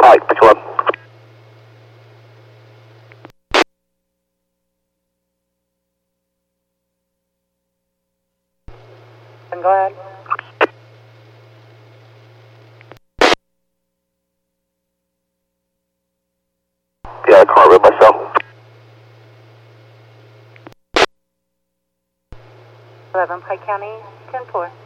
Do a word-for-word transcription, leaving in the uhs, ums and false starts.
Pike, Picture one. Go ahead. Yeah, I can't read myself. eleven Pike County, ten four.